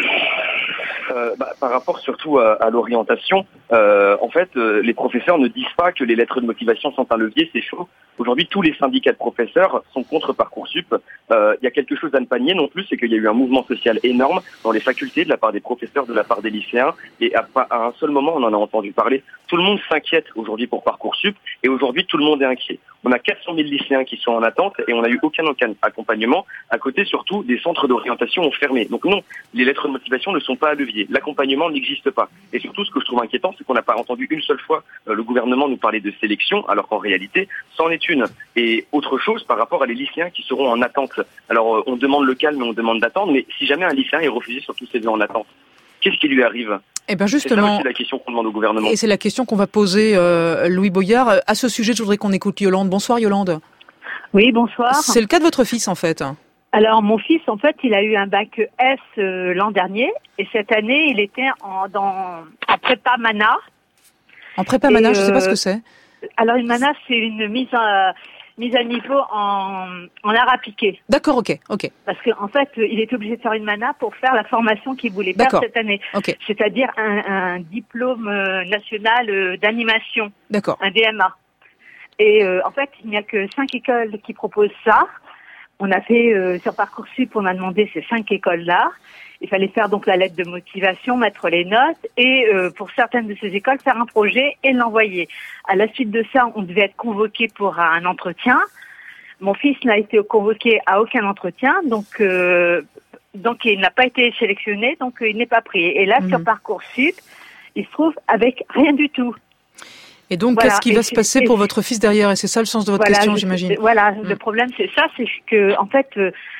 Euh, bah, par rapport surtout à, à l'orientation, euh, en fait, euh, les professeurs ne disent pas que les lettres de motivation sont un levier, c'est faux. Aujourd'hui, tous les syndicats de professeurs sont contre Parcoursup. Il euh, y a quelque chose à ne pas nier non plus, c'est qu'il y a eu un mouvement social énorme dans les facultés de la part des professeurs, de la part des lycéens, et à, à un seul moment, on en a entendu parler. Tout le monde s'inquiète aujourd'hui pour Parcoursup, et aujourd'hui, tout le monde est inquiet. On a quatre cent mille lycéens qui sont en attente, et on n'a eu aucun, aucun accompagnement. À côté, surtout, des centres d'orientation ont fermé. Donc non, les lettres de motivation ne sont pas un levier. L'accompagnement n'existe pas. Et surtout, ce que je trouve inquiétant, c'est qu'on n'a pas entendu une seule fois euh, le gouvernement nous parler de sélection, alors qu'en réalité, c'en est une. Et autre chose par rapport à les lycéens qui seront en attente. Alors, euh, on demande le calme, on demande d'attendre, mais si jamais un lycéen est refusé sur tous ses vœux en attente, qu'est-ce qui lui arrive ? Eh ben justement, c'est la question qu'on demande au gouvernement. Et c'est la question qu'on va poser, euh, Louis Boyard. À ce sujet, je voudrais qu'on écoute Yolande. Bonsoir Yolande. Oui, bonsoir. C'est le cas de votre fils en fait. Alors mon fils, en fait, il a eu un bac S euh, l'an dernier et cette année, il était en, dans, en prépa Mana. En prépa Mana, euh, je ne sais pas ce que c'est. Alors une Mana, c'est une mise à, mise à niveau en, en art appliqué. D'accord, ok, ok. Parce qu'en en fait, il était obligé de faire une Mana pour faire la formation qu'il voulait faire D'accord. cette année. Okay. C'est-à-dire un, un diplôme national d'animation. D'accord. Un D M A. Et euh, en fait, il n'y a que cinq écoles qui proposent ça. On a fait euh, sur Parcoursup, on a demandé ces cinq écoles-là. Il fallait faire donc la lettre de motivation, mettre les notes et euh, pour certaines de ces écoles faire un projet et l'envoyer. À la suite de ça, on devait être convoqué pour un entretien. Mon fils n'a été convoqué à aucun entretien, donc euh, donc il n'a pas été sélectionné, donc euh, il n'est pas pris. Et là, mmh. sur Parcoursup, il se trouve avec rien du tout. Et donc, voilà. Qu'est-ce qui et va se passer pour votre fils derrière ? Et c'est ça le sens de votre voilà, question, j'imagine. Voilà, mmh. le problème c'est ça, c'est que en fait,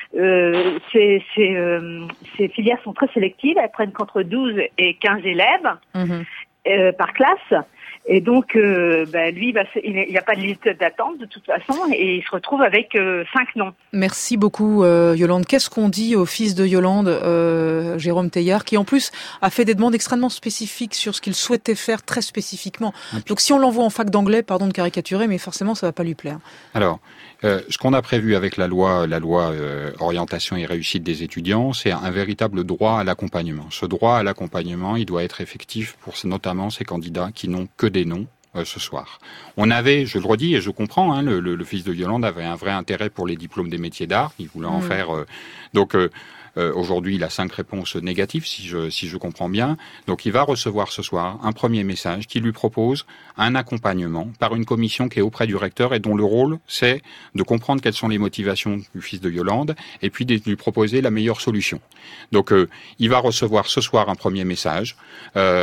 euh, ces, ces, euh, ces filières sont très sélectives. Elles prennent qu'entre douze et quinze élèves mmh. euh, par classe. Et donc, euh, ben, lui, bah, il n'y a pas de liste d'attente de toute façon, et il se retrouve avec euh, cinq noms. Merci beaucoup, euh, Yolande. Qu'est-ce qu'on dit au fils de Yolande, euh, Jérôme Teilhard, qui en plus a fait des demandes extrêmement spécifiques sur ce qu'il souhaitait faire très spécifiquement. Donc, si on l'envoie en fac d'anglais, pardon de caricaturer, mais forcément, ça va pas lui plaire. Alors, euh, ce qu'on a prévu avec la loi, la loi euh, orientation et réussite des étudiants, c'est un véritable droit à l'accompagnement. Ce droit à l'accompagnement, il doit être effectif pour notamment ces candidats qui n'ont que des noms euh, ce soir. On avait, je le redis et je comprends, hein, le, le, le fils de Yolande avait un vrai intérêt pour les diplômes des métiers d'art, il voulait en mmh. faire. Euh, donc euh, euh, aujourd'hui, il a cinq réponses négatives, si je si je comprends bien. Donc il va recevoir ce soir un premier message qui lui propose un accompagnement par une commission qui est auprès du recteur et dont le rôle c'est de comprendre quelles sont les motivations du fils de Yolande et puis de lui proposer la meilleure solution. Donc euh, il va recevoir ce soir un premier message. Euh,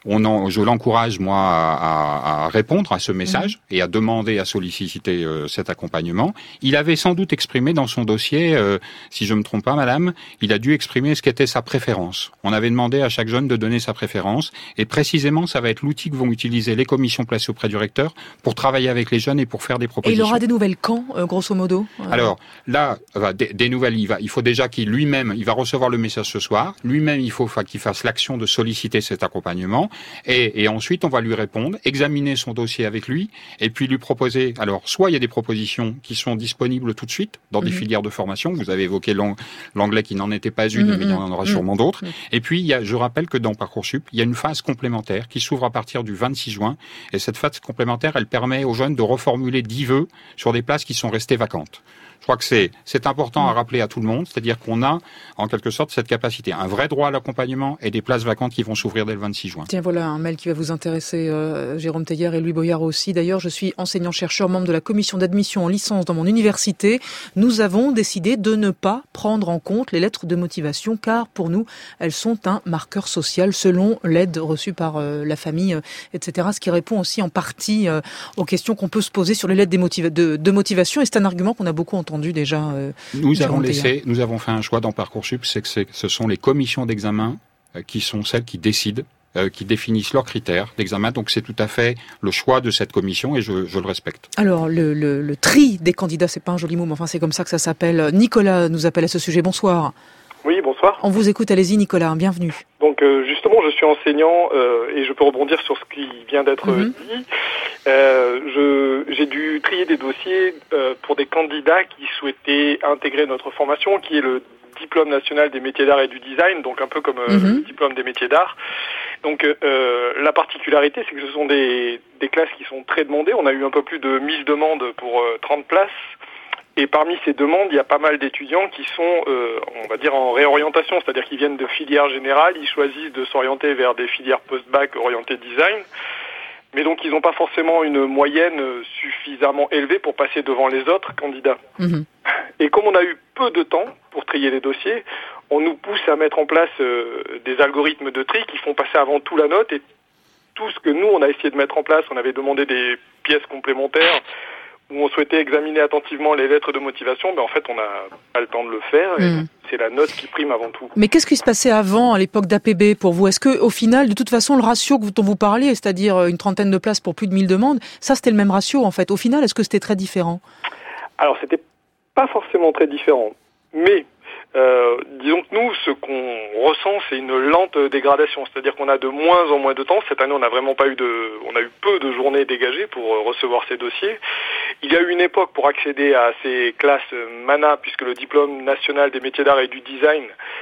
on en, je l'encourage moi à, à, à répondre à ce message mmh. et à demander à solliciter euh, cet accompagnement. Il avait sans doute exprimé dans son dossier, euh, si je me trompe pas, madame, il a dû exprimer ce qu'était sa préférence. On avait demandé à chaque jeune de donner sa préférence et précisément ça va être l'outil que vont utiliser les commissions placées auprès du recteur pour travailler avec les jeunes et pour faire des propositions. Et il aura des nouvelles quand, euh, grosso modo? euh... Alors là, euh, des, des nouvelles, il va, il faut déjà qu'il lui-même, il va recevoir le message ce soir. Lui-même, il faut qu'il fasse l'action de solliciter cet accompagnement et, et ensuite on va lui répondre, examiner son dossier avec lui et puis lui proposer. Alors soit il y a des propositions qui sont disponibles tout de suite dans des mmh. filières de formation. Vous avez évoqué l'anglais qui n'en était pas une, mmh. mais il y en aura mmh. sûrement d'autres. Mmh. Et puis il y a, je rappelle que dans Parcoursup, il y a une phase complémentaire qui s'ouvre à partir du vingt-six juin et cette phase complémentaire, elle permet aux jeunes de reformuler dix vœux sur des places qui sont restées vacantes. Je crois que c'est c'est important à rappeler à tout le monde, c'est-à-dire qu'on a en quelque sorte cette capacité, un vrai droit à l'accompagnement et des places vacantes qui vont s'ouvrir dès le vingt-six juin. Tiens, voilà un mail qui va vous intéresser, euh, Jérôme Teilhard et Louis Boyard aussi. D'ailleurs, je suis enseignant-chercheur, membre de la commission d'admission en licence dans mon université. Nous avons décidé de ne pas prendre en compte les lettres de motivation, car pour nous, elles sont un marqueur social selon l'aide reçue par euh, la famille, euh, et cetera. Ce qui répond aussi en partie euh, aux questions qu'on peut se poser sur les lettres des motiva- de, de motivation. Et c'est un argument qu'on a beaucoup entendu déjà. Euh, nous avons laissé, nous avons fait un choix dans Parcoursup, c'est que c'est, ce sont les commissions d'examen euh, qui sont celles qui décident, euh, qui définissent leurs critères d'examen. Donc c'est tout à fait le choix de cette commission et je, je le respecte. Alors le, le, le tri des candidats, c'est pas un joli mot, mais enfin c'est comme ça que ça s'appelle. Nicolas nous appelle à ce sujet. Bonsoir. Oui, bonsoir. On vous écoute, allez-y Nicolas, bienvenue. Donc euh, justement, je suis enseignant euh, et je peux rebondir sur ce qui vient d'être mm-hmm. dit. Euh, je, j'ai dû trier des dossiers euh, pour des candidats qui souhaitaient intégrer notre formation, qui est le diplôme national des métiers d'art et du design, donc un peu comme euh, mm-hmm. le diplôme des métiers d'art. Donc euh, la particularité, c'est que ce sont des, des classes qui sont très demandées. On a eu un peu plus de mille demandes pour euh, trente places. Et parmi ces demandes, il y a pas mal d'étudiants qui sont, euh, on va dire, en réorientation, c'est-à-dire qu'ils viennent de filières générales, ils choisissent de s'orienter vers des filières post-bac orientées design, mais donc ils n'ont pas forcément une moyenne suffisamment élevée pour passer devant les autres candidats. Mmh. Et comme on a eu peu de temps pour trier les dossiers, on nous pousse à mettre en place euh, des algorithmes de tri qui font passer avant tout la note, et tout ce que nous, on a essayé de mettre en place, on avait demandé des pièces complémentaires, où on souhaitait examiner attentivement les lettres de motivation, mais en fait, on n'a pas le temps de le faire, et mmh. c'est la note qui prime avant tout. Mais qu'est-ce qui se passait avant, à l'époque d'A P B, pour vous? Est-ce que, au final, de toute façon, le ratio dont vous parliez, c'est-à-dire une trentaine de places pour plus de mille demandes, ça, c'était le même ratio, en fait. Au final, est-ce que c'était très différent? Alors, c'était pas forcément très différent, mais... Euh, disons que nous, ce qu'on ressent, c'est une lente dégradation, c'est-à-dire qu'on a de moins en moins de temps. Cette année, on n'a vraiment pas eu de, on a eu peu de journées dégagées pour recevoir ces dossiers. Il y a eu une époque pour accéder à ces classes MANA, puisque le diplôme national des métiers d'art et du design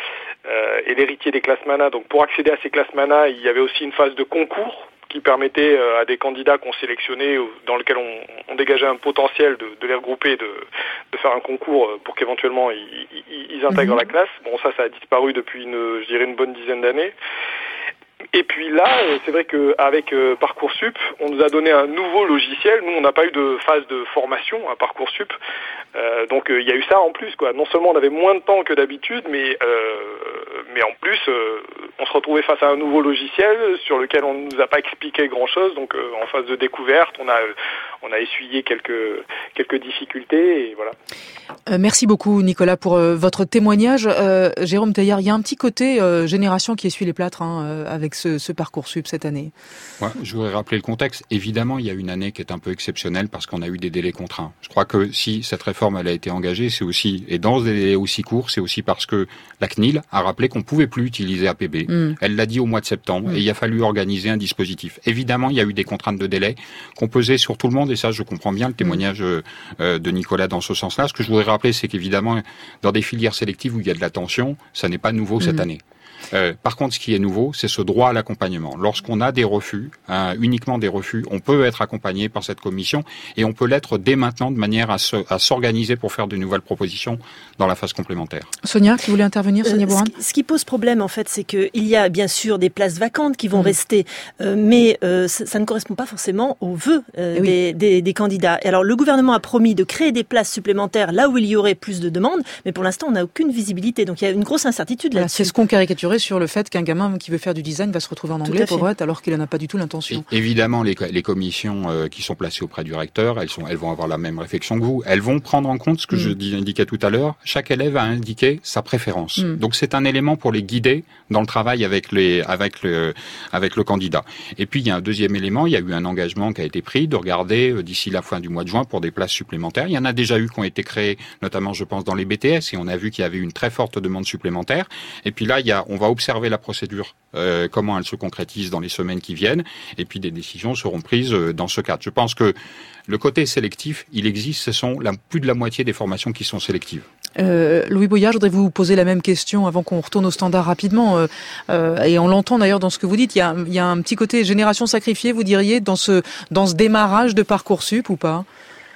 euh, est l'héritier des classes MANA. Donc, pour accéder à ces classes MANA, il y avait aussi une phase de concours qui permettait à des candidats qu'on sélectionnait, dans lequel on, on dégageait un potentiel de, de les regrouper, de, de faire un concours pour qu'éventuellement ils, ils, ils intègrent mmh. la classe. Bon, ça, ça a disparu depuis une, je dirais, une bonne dizaine d'années. Et puis là, c'est vrai qu'avec Parcoursup, on nous a donné un nouveau logiciel. Nous, on n'a pas eu de phase de formation à Parcoursup. Euh, donc, il y a eu ça en plus, quoi. Non seulement on avait moins de temps que d'habitude, mais, euh, mais en plus, euh, on se retrouvait face à un nouveau logiciel sur lequel on ne nous a pas expliqué grand-chose. Donc, euh, en phase de découverte, on a, on a essuyé quelques, quelques difficultés, et voilà. Euh, merci beaucoup, Nicolas, pour euh, votre témoignage. Euh, Jérôme Teilhard, il y a un petit côté euh, génération qui essuie les plâtres hein, euh, avec ce, ce Parcoursup cette année. Ouais, je voudrais rappeler le contexte. Évidemment, il y a une année qui est un peu exceptionnelle parce qu'on a eu des délais contraints. Je crois que si cette réforme elle a été engagée, c'est aussi, et dans des délais aussi courts, c'est aussi parce que la C N I L a rappelé qu'on ne pouvait plus utiliser A P B. Mm. Elle l'a dit au mois de septembre, mm. et il a fallu organiser un dispositif. Évidemment, il y a eu des contraintes de délai qu'on pesait sur tout le monde, et ça, je comprends bien le témoignage mm. euh, de Nicolas dans ce sens-là. Ce que je voudrais rappeler, c'est qu'évidemment, dans des filières sélectives où il y a de la tension, ça n'est pas nouveau mm. cette année. Euh, par contre, ce qui est nouveau, c'est ce droit à l'accompagnement. Lorsqu'on a des refus, hein, uniquement des refus, on peut être accompagné par cette commission et on peut l'être dès maintenant de manière à, se, à s'organiser pour faire de nouvelles propositions dans la phase complémentaire. Sonia, qui voulait intervenir, Sonia Bourane ? euh, ce, ce qui pose problème, en fait, c'est qu'il y a bien sûr des places vacantes qui vont mmh. rester, euh, mais euh, ça, ça ne correspond pas forcément aux vœux euh, oui. des, des, des candidats. Et alors, le gouvernement a promis de créer des places supplémentaires là où il y aurait plus de demandes, mais pour l'instant, on n'a aucune visibilité. Donc, il y a une grosse incertitude voilà, là-dessus. C'est ce qu'on caricaturait rassurer sur le fait qu'un gamin qui veut faire du design va se retrouver en anglais, pauvrette, alors qu'il n'en a pas du tout l'intention. Et évidemment, les, les commissions euh, qui sont placées auprès du recteur, elles, sont, elles vont avoir la même réflexion que vous. Elles vont prendre en compte ce que mmh. je indiquais tout à l'heure. Chaque élève a indiqué sa préférence. Mmh. Donc c'est un élément pour les guider dans le travail avec, les, avec, le, avec le candidat. Et puis il y a un deuxième élément, il y a eu un engagement qui a été pris de regarder euh, d'ici la fin du mois de juin pour des places supplémentaires. Il y en a déjà eu qui ont été créées, notamment je pense dans les B T S, et on a vu qu'il y avait une très forte demande supplémentaire. Et puis là, il y a, on va observer la procédure, euh, comment elle se concrétise dans les semaines qui viennent, et puis des décisions seront prises euh, dans ce cadre. Je pense que le côté sélectif, il existe, ce sont la, plus de la moitié des formations qui sont sélectives. Euh, Louis Boyard, je voudrais vous poser la même question avant qu'on retourne au standard rapidement, euh, euh, et on l'entend d'ailleurs dans ce que vous dites, il y a, il y a un petit côté génération sacrifiée, vous diriez, dans ce, dans ce démarrage de Parcoursup ou pas ?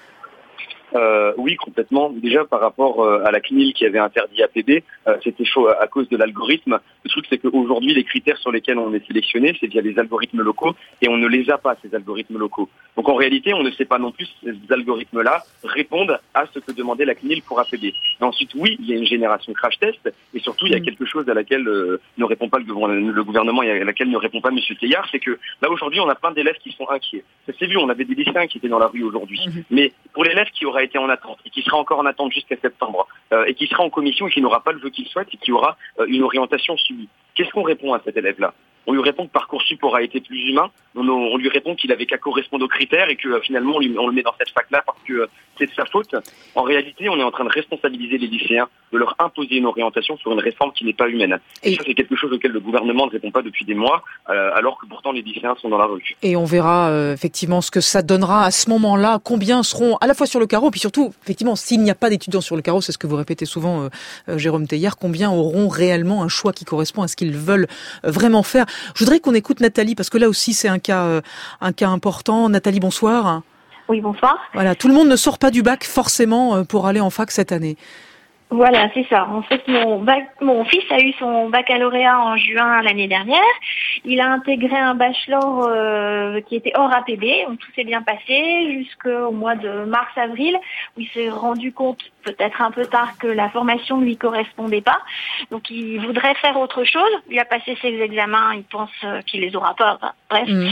Euh, oui, complètement. Déjà, par rapport euh, à la C N I L qui avait interdit A P B, euh, c'était chaud à, à cause de l'algorithme. Le truc, c'est qu'aujourd'hui, les critères sur lesquels on est sélectionné, c'est via les algorithmes locaux, et on ne les a pas, ces algorithmes locaux. Donc, en réalité, on ne sait pas non plus si ces algorithmes-là répondent à ce que demandait la C N I L pour A P B. Et ensuite, oui, il y a une génération crash test, et surtout, il y a quelque chose à laquelle euh, ne répond pas le gouvernement, le gouvernement et à laquelle ne répond pas M. Teilhard, c'est que là, aujourd'hui, on a plein d'élèves qui sont inquiets. Ça s'est vu, on avait des lycéens qui étaient dans la rue aujourd'hui. Mmh. Mais pour l'élève qui aura été en attente et qui sera encore en attente jusqu'à septembre euh, et qui sera en commission et qui n'aura pas le vœu qu'il souhaite et qui aura euh, une orientation subie, qu'est-ce qu'on répond à cet élève-là ? On lui répond que Parcoursup aura été plus humain, on, on lui répond qu'il avait qu'à correspondre aux critères et que euh, finalement on, lui, on le met dans cette fac-là parce que euh, c'est de sa faute. En réalité, on est en train de responsabiliser les lycéens, de leur imposer une orientation sur une réforme qui n'est pas humaine. Et, et ça, c'est quelque chose auquel le gouvernement ne répond pas depuis des mois, euh, alors que pourtant les lycéens sont dans la rue. Et on verra euh, effectivement ce que ça donnera à ce moment-là, combien seront à la fois sur le carreau, puis surtout, effectivement, s'il n'y a pas d'étudiants sur le carreau, c'est ce que vous répétez souvent, euh, euh, Jérôme Teilhard, combien auront réellement un choix qui correspond à ce qu'ils veulent euh, vraiment faire. Je voudrais qu'on écoute Nathalie, parce que là aussi c'est un cas, euh, un cas important. Nathalie, bonsoir. Oui, bonsoir. Voilà, tout le monde ne sort pas du bac forcément pour aller en fac cette année. Voilà, c'est ça. En fait, mon, bac, mon fils a eu son baccalauréat en juin l'année dernière. Il a intégré un bachelor euh, qui était hors A P B, donc tout s'est bien passé jusqu'au mois de mars-avril, où il s'est rendu compte, peut-être un peu tard, que la formation ne lui correspondait pas. Donc, il voudrait faire autre chose. Il a passé ses examens, il pense qu'il les aura pas. Enfin, bref. Mmh.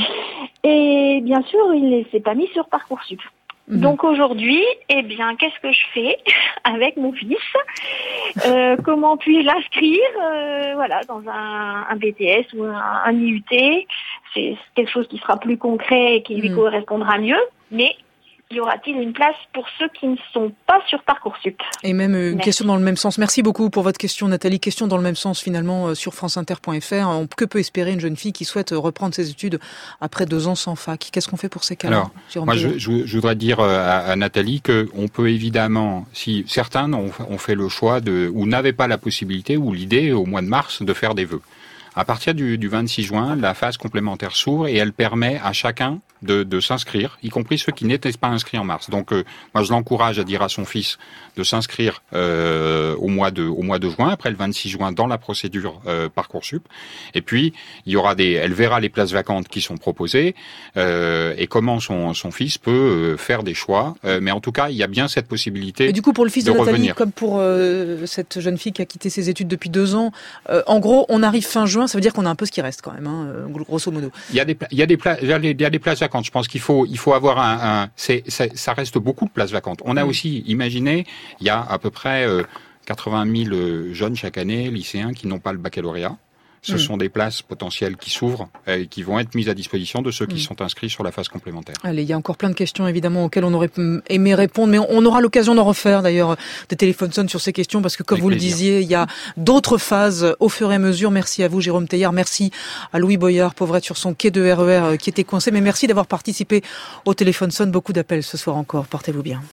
Et bien sûr, il ne s'est pas mis sur Parcoursup. Mmh. Donc aujourd'hui, eh bien, qu'est-ce que je fais avec mon fils ? euh, Comment puis-je l'inscrire euh, voilà, dans un, un B T S ou un, un I U T ? C'est quelque chose qui sera plus concret et qui lui mmh. correspondra mieux, mais y aura-t-il une place pour ceux qui ne sont pas sur Parcoursup ? Et même une Merci. question dans le même sens. Merci beaucoup pour votre question, Nathalie. Question dans le même sens, finalement, sur franceinter point f r. Que peut espérer une jeune fille qui souhaite reprendre ses études après deux ans sans fac ? Qu'est-ce qu'on fait pour ces cas-là ? Alors, moi, je, je, je voudrais dire à, à Nathalie qu'on peut évidemment, si certains ont, ont fait le choix de, ou n'avaient pas la possibilité ou l'idée au mois de mars de faire des vœux. À partir du, du vingt-six juin, la phase complémentaire s'ouvre et elle permet à chacun de, de s'inscrire, y compris ceux qui n'étaient pas inscrits en mars. Donc, euh, moi, je l'encourage à dire à son fils de s'inscrire euh, au mois de au mois de juin, après le vingt-six juin, dans la procédure euh, Parcoursup. Et puis, il y aura des, elle verra les places vacantes qui sont proposées euh, et comment son son fils peut euh, faire des choix. Euh, mais en tout cas, il y a bien cette possibilité. Et du coup, pour le fils de, de Nathalie, revenir. Comme pour euh, cette jeune fille qui a quitté ses études depuis deux ans, euh, en gros, on arrive fin juin. Ça veut dire qu'on a un peu ce qui reste quand même, hein, grosso modo. Il y a des, il y a des places, il y a des places vacantes. Je pense qu'il faut, il faut avoir un, un c'est, c'est, ça reste beaucoup de places vacantes. On a mmh. aussi imaginé, il y a à peu près euh, quatre-vingt mille jeunes chaque année, lycéens, qui n'ont pas le baccalauréat. Ce mmh. sont des places potentielles qui s'ouvrent et qui vont être mises à disposition de ceux qui mmh. sont inscrits sur la phase complémentaire. Allez, il y a encore plein de questions évidemment auxquelles on aurait aimé répondre, mais on aura l'occasion d'en refaire d'ailleurs des téléphones sonnent sur ces questions parce que comme Avec vous plaisir. le disiez, il y a d'autres phases au fur et à mesure. Merci à vous Jérôme Teilhard, merci à Louis Boyard, pauvrette sur son quai de R E R qui était coincé, mais merci d'avoir participé au téléphone sonne. Beaucoup d'appels ce soir encore, portez-vous bien.